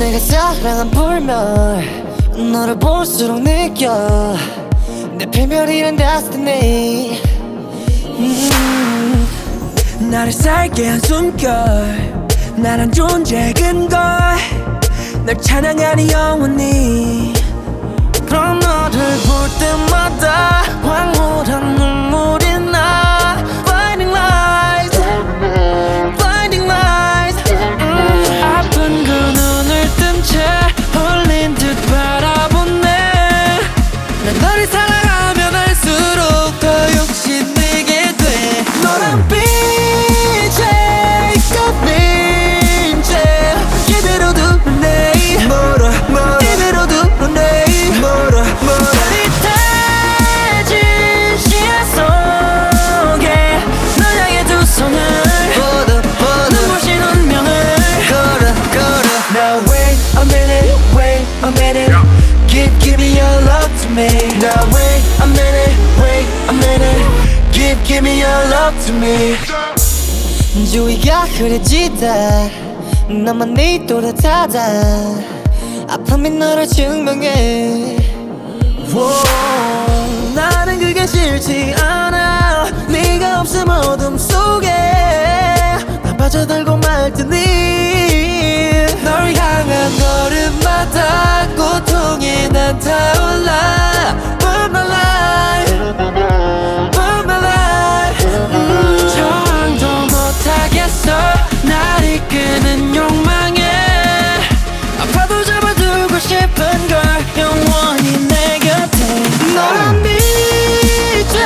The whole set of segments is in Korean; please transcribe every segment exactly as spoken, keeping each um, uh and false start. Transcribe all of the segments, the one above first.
내가 사랑한 불멸 너를 볼수록 느껴 내 패멸이란 destiny. 음. 나를 살게 한 숨결 나란 존재의 근거 널 찬양하니 영원히. 그럼 너를 볼 때마다 황홀한 눈물이 나 Blinding lights Blinding lights. 음. 아픈 그 눈을 뜬 채 홀린 듯 바라보네. 난 너를 사랑하면 할수록 더 욕심내게 돼. 너란 빛에 꼽힌 채 이대로 두네 멀어 멀어 이대로 두네 멀어 멀어 흐릿해진 시야 속에 널 향해 두 손을 뻗어 뻗어 눈부신 운명을 걸어 걸어. Now wait a minute wait a minute Give give me your love to me. Now wait a minute wait a minute Give give me your love to me. 주위가 흐려지다 나만 네 또렷하다 아픔이 너를 증명해. Whoa, 나는 그게 싫지 않아. 네가 없음 어둠 속에 난 빠져들고 말 테니. 널 향한 걸음마다 고통이 난 타올라. Burn my life Burn my life. 음. 저항도 못하겠어 날 이끄는 욕망에 아파도 잡아두고 싶은 걸 영원히 내 곁에. 너란 빛에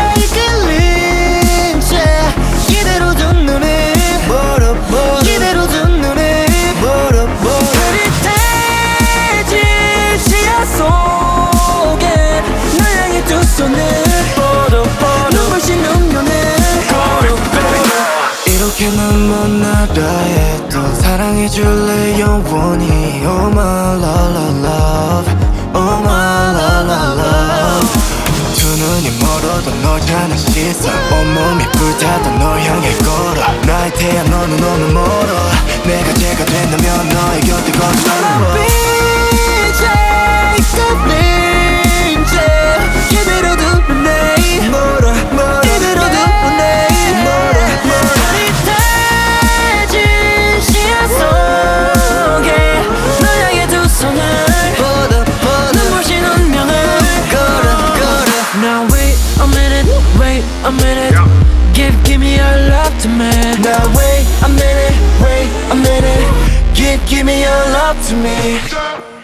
이끌린 채 이대로 둔 눈에 멀어 멀어 이대로 둔 눈에 멀어 멀어 흐릿해진 시야 속에 널 향해 두 손을 뻗어 뻗어 눈부신 운명을 걸어 걸어. 이렇게는 못 나가 해도 사랑해줄래 영원히. Oh my love love Oh my love love. 두 눈이 멀어도 널 향한 시선 온몸이 불타도 널 향해 걸어. 나의 태양 너는 너무 멀어. 내가 제가 된다면 너의 곁에 건너와. 빛에 꼽힌 채 이대로 두네 멀어 멀어 이대로 두네 멀어 멀어 흐릿해진 시야 속에 널 향해 두 손을 뻗어 뻗어 눈부신 운명을 걸어 걸어. Now wait a minute wait a minute Give give me your love to me. Now wait a minute wait a minute Give give me your love to me.